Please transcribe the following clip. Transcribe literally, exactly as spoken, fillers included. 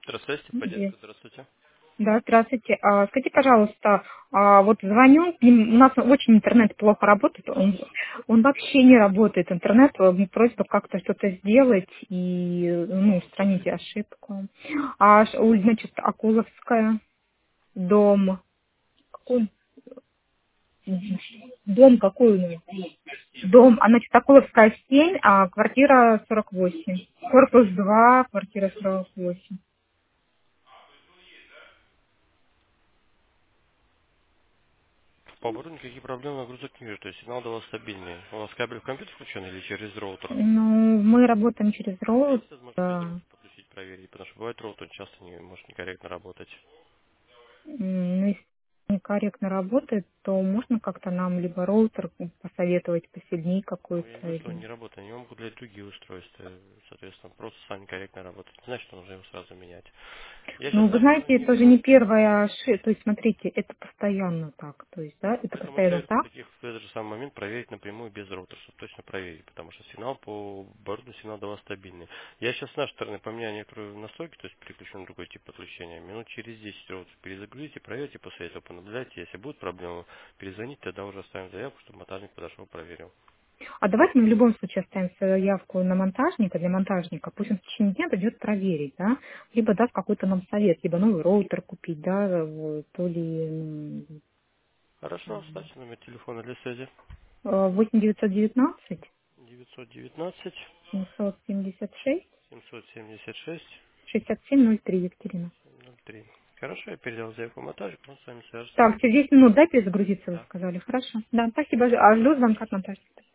Здравствуйте, Есть. поддержка, здравствуйте. Да, здравствуйте. А, скажите, пожалуйста, а, вот звоню, и у нас очень интернет плохо работает, он, он вообще не работает, интернет, э, просьба как-то что-то сделать и, ну, Что устранить случилось? ошибку. А, ш- у- значит, Акуловская, дом, какой? Дом какой у нас? Дом, а, значит, Акуловская семь, а квартира сорок восемь. Корпус два, квартира сорок восемь. По оборудованию никаких проблем нагрузок не вижу, то есть сигнал до вас стабильный. У вас кабель в компьютер включен или через роутер? Ну, мы работаем через А роут. есть возможность без роутера подключить, проверить? Потому что бывает роутер часто не может некорректно работать. М, Ну, если некорректно работает, то можно как-то нам либо роутер посоветовать посильнее Ну, я не какой-то говорю, что он или... не работает, они могут для другие устройства, соответственно, просто сами корректно работать. Не значит, что нужно его сразу менять. Я Ну, сейчас вы наш знаете, технический это же не менеджер. первая ошибка. То есть, смотрите, это постоянно так. То есть, да, Ну, это поэтому постоянно советую в так. таких в этот же самый момент проверить напрямую без роутера, чтобы точно проверить, потому что сигнал по оборудованию сигнал до вас стабильный. Я сейчас с нашей стороны поменяю некоторые настройки, то есть переключу на другой тип подключения. Минут через десять роутер перезагрузите, проверьте, после этого понаблюдайте. Если будут проблемы, перезвоните, тогда уже оставим заявку, чтобы монтажник подошел, проверил. А давайте мы в любом случае оставим заявку на монтажника, для монтажника. Пусть он в течение дня придет проверить, да. Либо даст какой-то нам совет, либо новый роутер купить, да, вот, то ли м, Хорошо, оставьте номер телефона для связи. э, восемь девятьсот девятнадцать девятьсот девятнадцать семьсот семьдесят шесть семьсот семьдесят шесть шестьдесят семь ноль три, Екатерина. ноль три. Хорошо, я передал заявку монтажнику, он с вами свяжется. Так, через десять минут, да, перезагрузиться, вы Да. сказали? Хорошо. Да, спасибо. А жду звонка от монтажника.